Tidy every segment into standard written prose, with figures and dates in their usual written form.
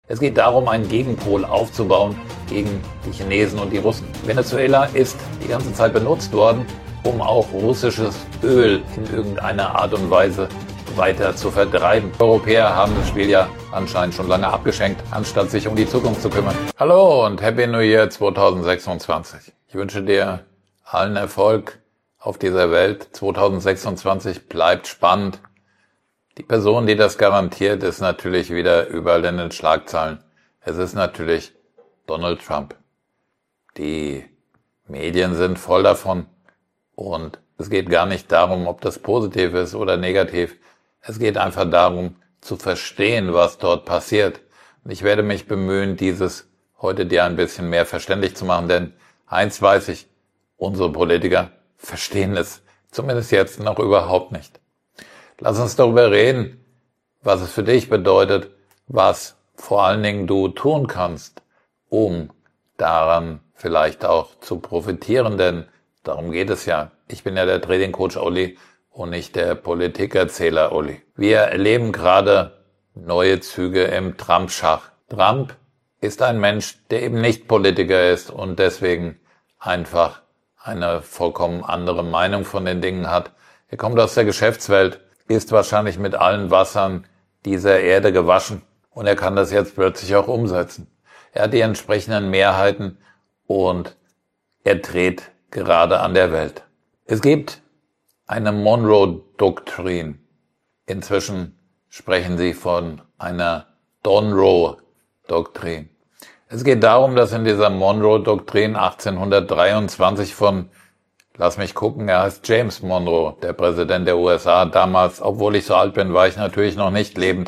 Es geht darum, einen Gegenpol aufzubauen gegen die Chinesen und die Russen. Venezuela ist die ganze Zeit benutzt worden, um auch russisches Öl in irgendeiner Art und Weise weiter zu vertreiben. Die Europäer haben das Spiel ja anscheinend schon lange abgeschenkt, anstatt sich um die Zukunft zu kümmern. Hallo und Happy New Year 2026. Ich wünsche dir allen Erfolg auf dieser Welt. 2026 bleibt spannend. Die Person, die das garantiert, ist natürlich wieder überall in den Schlagzeilen. Es ist natürlich Donald Trump. Die Medien sind voll davon und es geht gar nicht darum, ob das positiv ist oder negativ. Es geht einfach darum, zu verstehen, was dort passiert. Und ich werde mich bemühen, dieses heute dir ein bisschen mehr verständlich zu machen, denn eins weiß ich, unsere Politiker verstehen es zumindest jetzt noch überhaupt nicht. Lass uns darüber reden, was es für dich bedeutet, was vor allen Dingen du tun kannst, um daran vielleicht auch zu profitieren, denn darum geht es ja. Ich bin ja der Trading Coach Olli und nicht der Politikerzähler Olli. Wir erleben gerade neue Züge im Trump-Schach. Trump ist ein Mensch, der eben nicht Politiker ist und deswegen einfach eine vollkommen andere Meinung von den Dingen hat. Er kommt aus der Geschäftswelt, ist wahrscheinlich mit allen Wassern dieser Erde gewaschen und er kann das jetzt plötzlich auch umsetzen. Er hat die entsprechenden Mehrheiten und er dreht gerade an der Welt. Es gibt eine Monroe-Doktrin. Inzwischen sprechen sie von einer Donroe-Doktrin. Es geht darum, dass in dieser Monroe-Doktrin 1823 von, lass mich gucken, er heißt James Monroe, der Präsident der USA damals, obwohl ich so alt bin, war ich natürlich noch nicht lebend.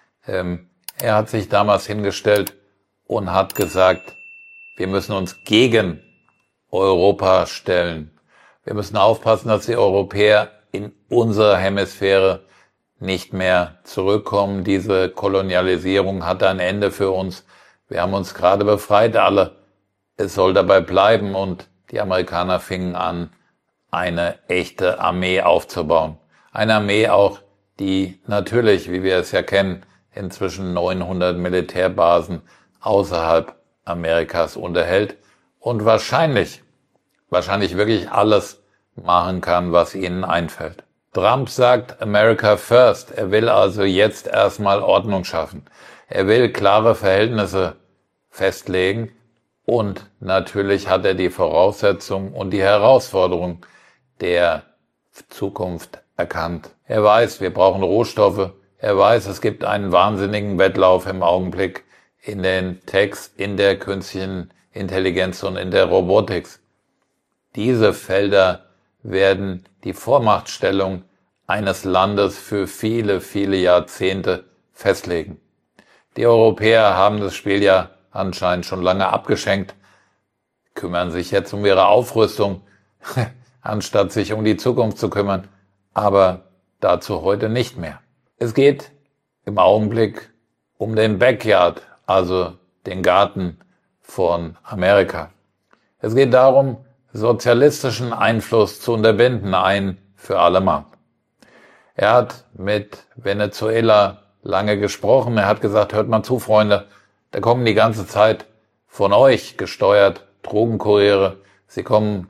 Er hat sich damals hingestellt und hat gesagt, wir müssen uns gegen Europa stellen. Wir müssen aufpassen, dass die Europäer in unserer Hemisphäre nicht mehr zurückkommen. Diese Kolonialisierung hat ein Ende für uns. Wir haben uns gerade befreit, alle. Es soll dabei bleiben und die Amerikaner fingen an, eine echte Armee aufzubauen. Eine Armee auch, die natürlich, wie wir es ja kennen, inzwischen 900 Militärbasen außerhalb Amerikas unterhält und wahrscheinlich wirklich alles machen kann, was ihnen einfällt. Trump sagt America first. Er will also jetzt erstmal Ordnung schaffen. Er will klare Verhältnisse festlegen und natürlich hat er die Voraussetzungen und die Herausforderungen der Zukunft erkannt. Er weiß, wir brauchen Rohstoffe. Er weiß, es gibt einen wahnsinnigen Wettlauf im Augenblick in den Techs, in der künstlichen Intelligenz und in der Robotik. Diese Felder werden die Vormachtstellung eines Landes für viele, viele Jahrzehnte festlegen. Die Europäer haben das Spiel ja anscheinend schon lange abgeschenkt, kümmern sich jetzt um ihre Aufrüstung, anstatt sich um die Zukunft zu kümmern, aber dazu heute nicht mehr. Es geht im Augenblick um den Backyard, also den Garten von Amerika. Es geht darum, sozialistischen Einfluss zu unterbinden, ein für alle Mal. Er hat mit Venezuela lange gesprochen. Er hat gesagt, hört mal zu, Freunde, da kommen die ganze Zeit von euch gesteuert Drogenkuriere. Sie kommen,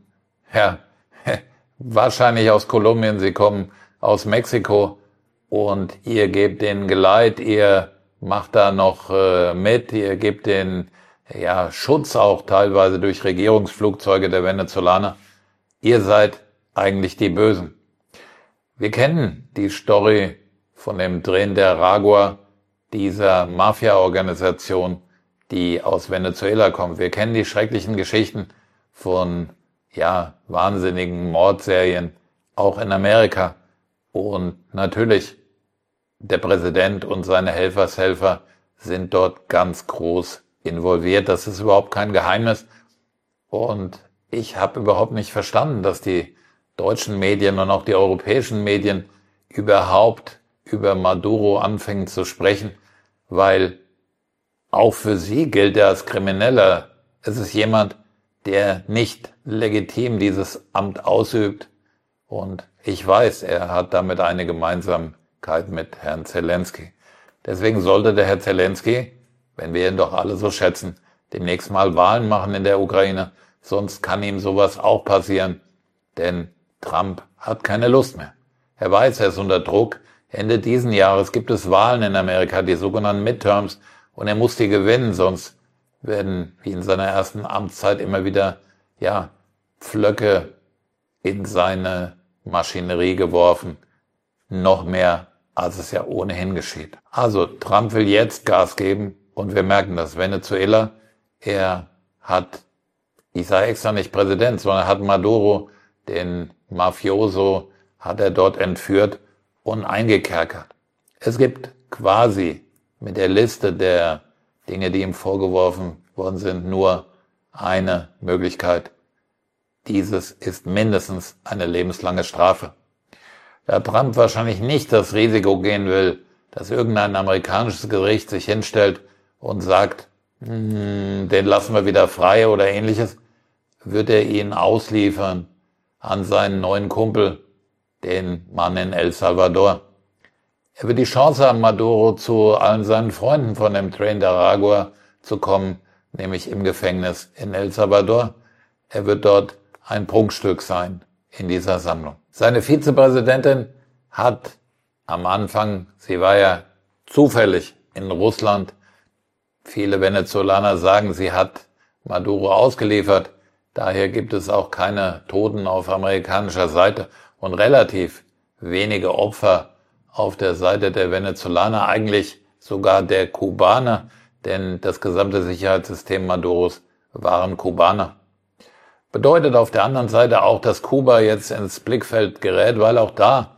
wahrscheinlich aus Kolumbien, sie kommen aus Mexiko und ihr gebt denen Geleit, ihr macht da noch mit, ihr gebt denen Schutz auch teilweise durch Regierungsflugzeuge der Venezolaner. Ihr seid eigentlich die Bösen. Wir kennen die Story von dem Tren de Aragua, dieser Mafia-Organisation, die aus Venezuela kommt. Wir kennen die schrecklichen Geschichten von, wahnsinnigen Mordserien, auch in Amerika. Und natürlich, der Präsident und seine Helfershelfer sind dort ganz groß involviert. Das ist überhaupt kein Geheimnis. Und ich habe überhaupt nicht verstanden, dass die deutschen Medien und auch die europäischen Medien überhaupt über Maduro anfingen zu sprechen, weil auch für sie gilt er als Krimineller. Es ist jemand, der nicht legitim dieses Amt ausübt. Und ich weiß, er hat damit eine Gemeinsamkeit mit Herrn Zelensky. Deswegen sollte der Herr Zelensky wenn wir ihn doch alle so schätzen, demnächst mal Wahlen machen in der Ukraine, sonst kann ihm sowas auch passieren, denn Trump hat keine Lust mehr. Er weiß, er ist unter Druck. Ende diesen Jahres gibt es Wahlen in Amerika, die sogenannten Midterms, und er muss die gewinnen, sonst werden, wie in seiner ersten Amtszeit, immer wieder, Pflöcke in seine Maschinerie geworfen. Noch mehr, als es ja ohnehin geschieht. Also, Trump will jetzt Gas geben und wir merken das. Venezuela, er hat, ich sage extra nicht Präsident, sondern hat Maduro, den Mafioso, hat er dort entführt und eingekerkert. Es gibt quasi mit der Liste der Dinge, die ihm vorgeworfen worden sind, nur eine Möglichkeit. Dieses ist mindestens eine lebenslange Strafe. Da Trump wahrscheinlich nicht das Risiko gehen will, dass irgendein amerikanisches Gericht sich hinstellt und sagt, den lassen wir wieder frei oder ähnliches, wird er ihn ausliefern an seinen neuen Kumpel, den Mann in El Salvador. Er wird die Chance haben, Maduro zu allen seinen Freunden von dem Tren de Aragua zu kommen, nämlich im Gefängnis in El Salvador. Er wird dort ein Prunkstück sein in dieser Sammlung. Seine Vizepräsidentin hat am Anfang, sie war ja zufällig in Russland, viele Venezolaner sagen, sie hat Maduro ausgeliefert, daher gibt es auch keine Toten auf amerikanischer Seite und relativ wenige Opfer auf der Seite der Venezolaner, eigentlich sogar der Kubaner, denn das gesamte Sicherheitssystem Maduros waren Kubaner. Bedeutet auf der anderen Seite auch, dass Kuba jetzt ins Blickfeld gerät, weil auch da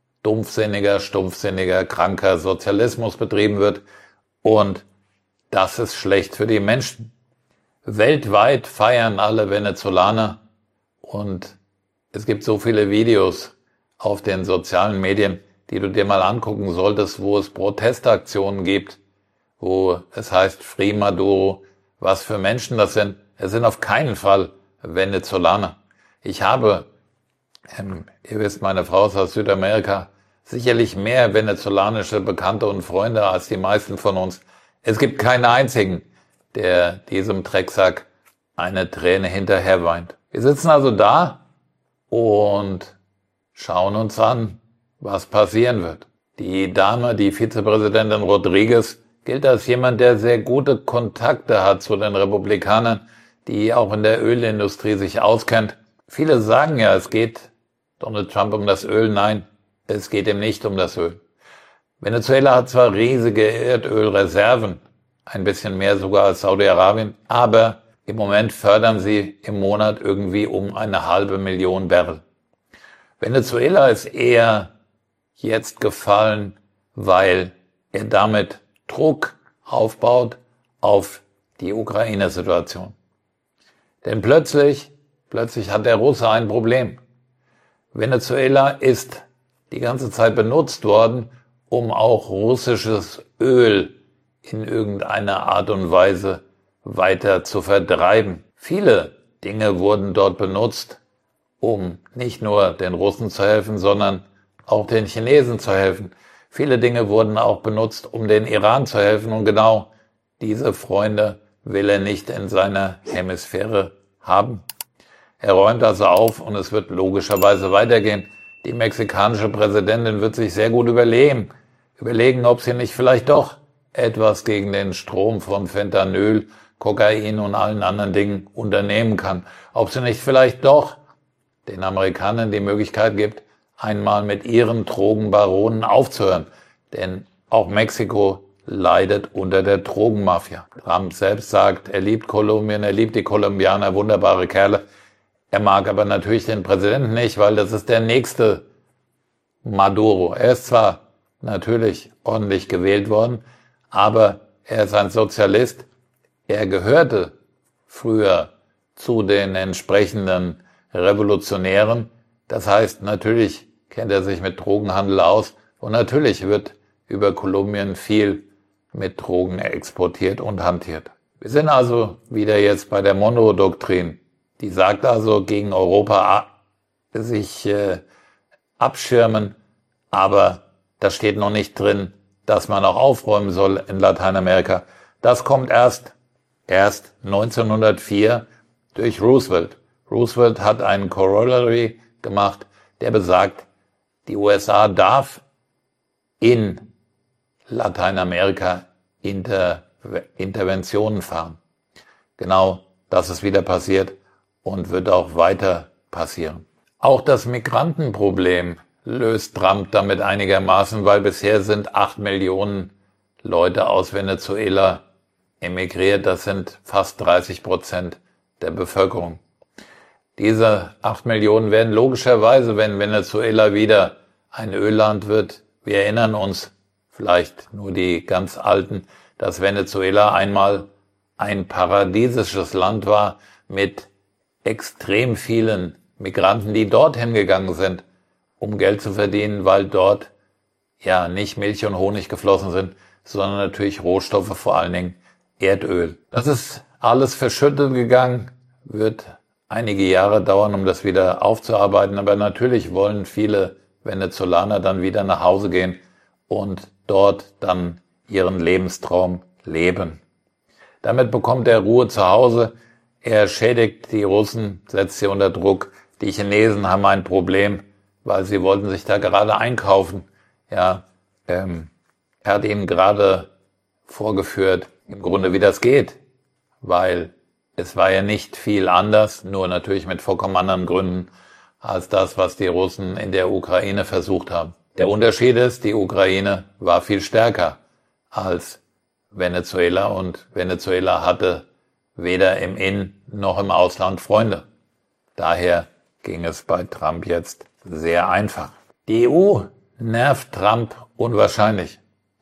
stumpfsinniger, kranker Sozialismus betrieben wird und das ist schlecht für die Menschen. Weltweit feiern alle Venezolaner und es gibt so viele Videos auf den sozialen Medien, die du dir mal angucken solltest, wo es Protestaktionen gibt, wo es heißt Free Maduro, was für Menschen das sind. Es sind auf keinen Fall Venezolaner. Ich habe, ihr wisst, meine Frau ist aus Südamerika, sicherlich mehr venezolanische Bekannte und Freunde als die meisten von uns. Es gibt keinen einzigen, der diesem Drecksack eine Träne hinterher weint. Wir sitzen also da und schauen uns an, was passieren wird. Die Dame, die Vizepräsidentin Rodriguez, gilt als jemand, der sehr gute Kontakte hat zu den Republikanern, die auch in der Ölindustrie sich auskennt. Viele sagen ja, es geht Donald Trump um das Öl. Nein, es geht ihm nicht um das Öl. Venezuela hat zwar riesige Erdölreserven, ein bisschen mehr sogar als Saudi-Arabien, aber im Moment fördern sie im Monat irgendwie um 500.000 Barrel. Venezuela ist eher jetzt gefallen, weil er damit Druck aufbaut auf die Ukraine-Situation. Denn plötzlich hat der Russe ein Problem. Venezuela ist die ganze Zeit benutzt worden, um auch russisches Öl in irgendeiner Art und Weise weiter zu vertreiben. Viele Dinge wurden dort benutzt, um nicht nur den Russen zu helfen, sondern auch den Chinesen zu helfen. Viele Dinge wurden auch benutzt, um den Iran zu helfen und genau diese Freunde will er nicht in seiner Hemisphäre haben. Er räumt also auf und es wird logischerweise weitergehen. Die mexikanische Präsidentin wird sich sehr gut überlegen, ob sie nicht vielleicht doch etwas gegen den Strom von Fentanyl, Kokain und allen anderen Dingen unternehmen kann. Ob sie nicht vielleicht doch den Amerikanern die Möglichkeit gibt, einmal mit ihren Drogenbaronen aufzuhören. Denn auch Mexiko leidet unter der Drogenmafia. Trump selbst sagt, er liebt Kolumbien, er liebt die Kolumbianer, wunderbare Kerle. Er mag aber natürlich den Präsidenten nicht, weil das ist der nächste Maduro. Er ist zwar natürlich ordentlich gewählt worden, aber er ist ein Sozialist. Er gehörte früher zu den entsprechenden Revolutionären. Das heißt, natürlich kennt er sich mit Drogenhandel aus und natürlich wird über Kolumbien viel mit Drogen exportiert und hantiert. Wir sind also wieder jetzt bei der Monroe-Doktrin. Die sagt also, gegen Europa sich abschirmen, aber da steht noch nicht drin, dass man auch aufräumen soll in Lateinamerika. Das kommt erst 1904 durch Roosevelt. Roosevelt hat einen Corollary gemacht, der besagt, die USA darf in Lateinamerika Interventionen fahren. Genau das ist wieder passiert und wird auch weiter passieren. Auch das Migrantenproblem löst Trump damit einigermaßen, weil bisher sind 8 Millionen Leute aus Venezuela emigriert. Das sind fast 30% der Bevölkerung. Diese 8 Millionen werden logischerweise, wenn Venezuela wieder ein Ölland wird, wir erinnern uns, vielleicht nur die ganz Alten, dass Venezuela einmal ein paradiesisches Land war mit extrem vielen Migranten, die dorthin gegangen sind, um Geld zu verdienen, weil dort ja nicht Milch und Honig geflossen sind, sondern natürlich Rohstoffe, vor allen Dingen Erdöl. Das ist alles verschüttet gegangen, wird einige Jahre dauern, um das wieder aufzuarbeiten, aber natürlich wollen viele Venezolaner dann wieder nach Hause gehen und dort dann ihren Lebenstraum leben. Damit bekommt er Ruhe zu Hause, er schädigt die Russen, setzt sie unter Druck. Die Chinesen haben ein Problem, weil sie wollten sich da gerade einkaufen. Ja, er hat ihnen gerade vorgeführt, im Grunde wie das geht, weil es war ja nicht viel anders, nur natürlich mit vollkommen anderen Gründen als das, was die Russen in der Ukraine versucht haben. Der Unterschied ist, die Ukraine war viel stärker als Venezuela und Venezuela hatte weder im In- noch im Ausland Freunde. Daher ging es bei Trump jetzt sehr einfach. Die EU nervt Trump unwahrscheinlich.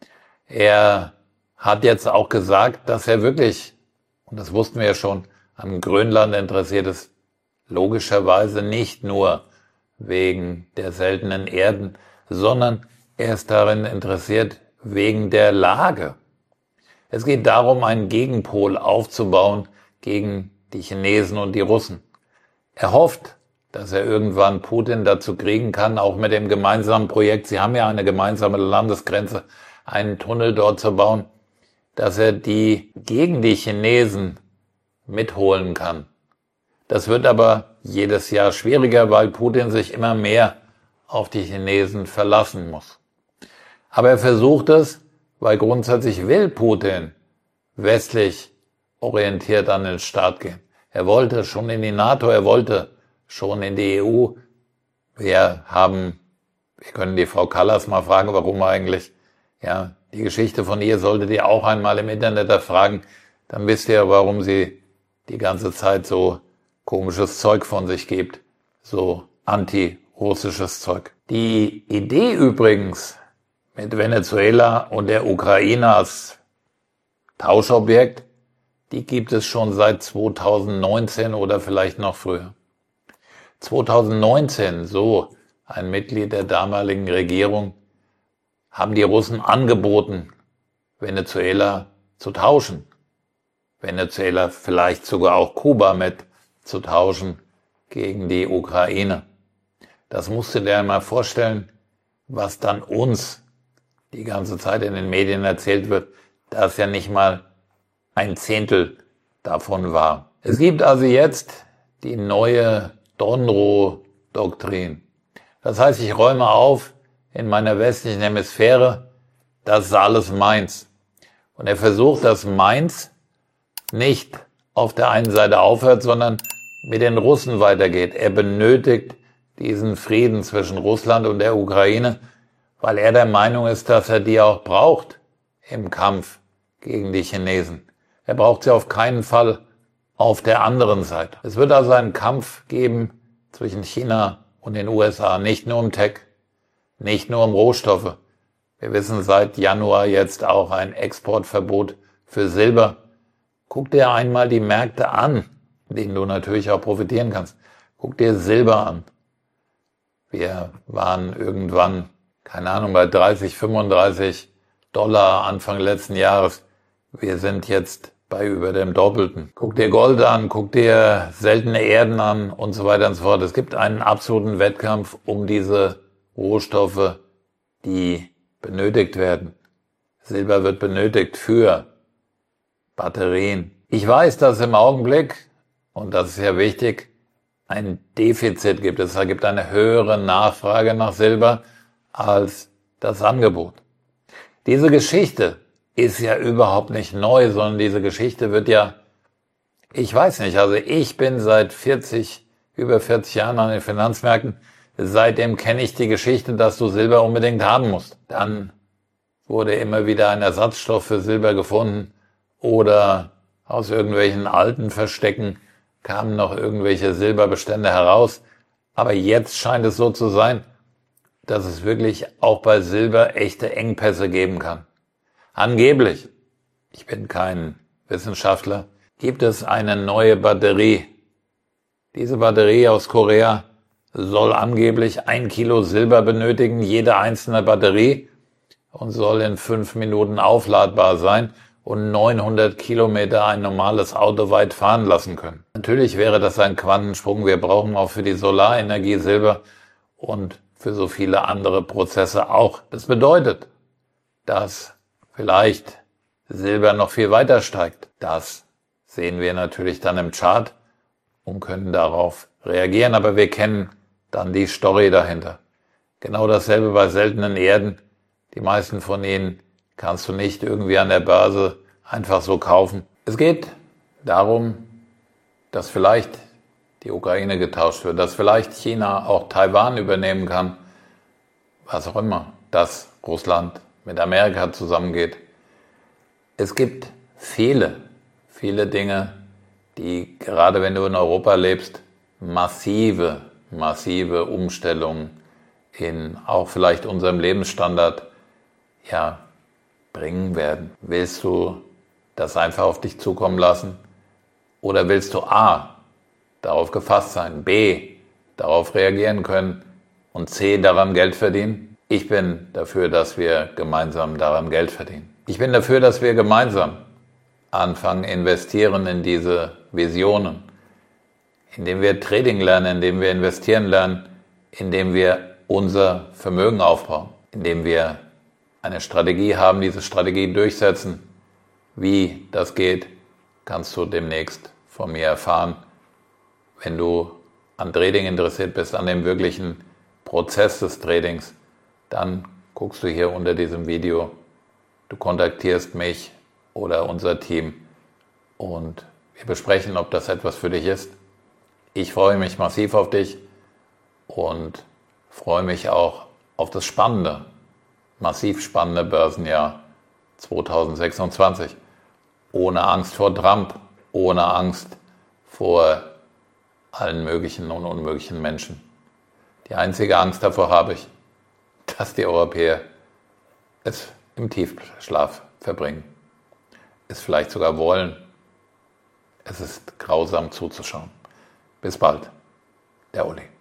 Er hat jetzt auch gesagt, dass er wirklich, und das wussten wir ja schon, an Grönland interessiert ist, logischerweise nicht nur wegen der seltenen Erden, sondern er ist darin interessiert wegen der Lage. Es geht darum, einen Gegenpol aufzubauen gegen die Chinesen und die Russen. Er hofft, dass er irgendwann Putin dazu kriegen kann, auch mit dem gemeinsamen Projekt, sie haben ja eine gemeinsame Landesgrenze, einen Tunnel dort zu bauen, dass er die gegen die Chinesen mitholen kann. Das wird aber jedes Jahr schwieriger, weil Putin sich immer mehr auf die Chinesen verlassen muss. Aber er versucht es, weil grundsätzlich will Putin westlich orientiert an den Staat gehen. Er wollte schon in die NATO, er wollte schon in die EU. Wir können die Frau Kallas mal fragen, warum eigentlich. Ja, die Geschichte von ihr solltet ihr auch einmal im Internet erfragen. Dann wisst ihr, warum sie die ganze Zeit so komisches Zeug von sich gibt. So anti-russisches Zeug. Die Idee übrigens mit Venezuela und der Ukraine als Tauschobjekt, die gibt es schon seit 2019 oder vielleicht noch früher. 2019, so ein Mitglied der damaligen Regierung, haben die Russen angeboten, Venezuela zu tauschen. Venezuela, vielleicht sogar auch Kuba mit zu tauschen gegen die Ukraine. Das musst du dir mal vorstellen, was dann uns die ganze Zeit in den Medien erzählt wird, da es ja nicht mal ein Zehntel davon war. Es gibt also jetzt die neue Donroe-Doktrin. Das heißt, ich räume auf in meiner westlichen Hemisphäre, das ist alles meins. Und er versucht, dass meins nicht auf der einen Seite aufhört, sondern mit den Russen weitergeht. Er benötigt diesen Frieden zwischen Russland und der Ukraine, weil er der Meinung ist, dass er die auch braucht im Kampf gegen die Chinesen. Er braucht sie auf keinen Fall auf der anderen Seite. Es wird also einen Kampf geben zwischen China und den USA, nicht nur um Tech, nicht nur um Rohstoffe. Wir wissen seit Januar jetzt auch ein Exportverbot für Silber. Guck dir einmal die Märkte an, denen du natürlich auch profitieren kannst. Guck dir Silber an. Wir waren irgendwann, keine Ahnung, bei 30, 35 Dollar Anfang letzten Jahres. Wir sind jetzt bei über dem Doppelten. Guck dir Gold an, guck dir seltene Erden an und so weiter und so fort. Es gibt einen absoluten Wettkampf um diese Rohstoffe, die benötigt werden. Silber wird benötigt für Batterien. Ich weiß, dass es im Augenblick, und das ist ja wichtig, ein Defizit gibt. Es gibt eine höhere Nachfrage nach Silber als das Angebot. Diese Geschichte ist ja überhaupt nicht neu, sondern diese Geschichte wird ja, ich weiß nicht, also ich bin seit über 40 Jahren an den Finanzmärkten. Seitdem kenne ich die Geschichte, dass du Silber unbedingt haben musst. Dann wurde immer wieder ein Ersatzstoff für Silber gefunden oder aus irgendwelchen alten Verstecken kamen noch irgendwelche Silberbestände heraus. Aber jetzt scheint es so zu sein, dass es wirklich auch bei Silber echte Engpässe geben kann. Angeblich, ich bin kein Wissenschaftler, gibt es eine neue Batterie. Diese Batterie aus Korea soll angeblich 1 Kilo Silber benötigen, jede einzelne Batterie, und soll in 5 Minuten aufladbar sein und 900 Kilometer ein normales Auto weit fahren lassen können. Natürlich wäre das ein Quantensprung. Wir brauchen auch für die Solarenergie Silber und für so viele andere Prozesse auch. Das bedeutet, dass vielleicht Silber noch viel weiter steigt. Das sehen wir natürlich dann im Chart und können darauf reagieren, aber wir kennen dann die Story dahinter. Genau dasselbe bei seltenen Erden. Die meisten von ihnen kannst du nicht irgendwie an der Börse einfach so kaufen. Es geht darum, dass vielleicht die Ukraine getauscht wird, dass vielleicht China auch Taiwan übernehmen kann, was auch immer, dass Russland mit Amerika zusammengeht. Es gibt viele Dinge, die, gerade wenn du in Europa lebst, massive Umstellungen in auch vielleicht unserem Lebensstandard bringen werden. Willst du das einfach auf dich zukommen lassen? Oder willst du A, darauf gefasst sein, B, darauf reagieren können und C, daran Geld verdienen? Ich bin dafür, dass wir gemeinsam daran Geld verdienen. Ich bin dafür, dass wir gemeinsam anfangen, investieren in diese Visionen, indem wir Trading lernen, indem wir investieren lernen, indem wir unser Vermögen aufbauen, indem wir eine Strategie haben, diese Strategie durchsetzen. Wie das geht, kannst du demnächst von mir erfahren. Wenn du an Trading interessiert bist, an dem wirklichen Prozess des Tradings, dann guckst du hier unter diesem Video. Du kontaktierst mich oder unser Team und wir besprechen, ob das etwas für dich ist. Ich freue mich massiv auf dich und freue mich auch auf das massiv spannende Börsenjahr 2026. Ohne Angst vor Trump, ohne Angst vor allen möglichen und unmöglichen Menschen. Die einzige Angst davor habe ich, dass die Europäer es im Tiefschlaf verbringen, es vielleicht sogar wollen. Es ist grausam zuzuschauen. Bis bald, der Uli.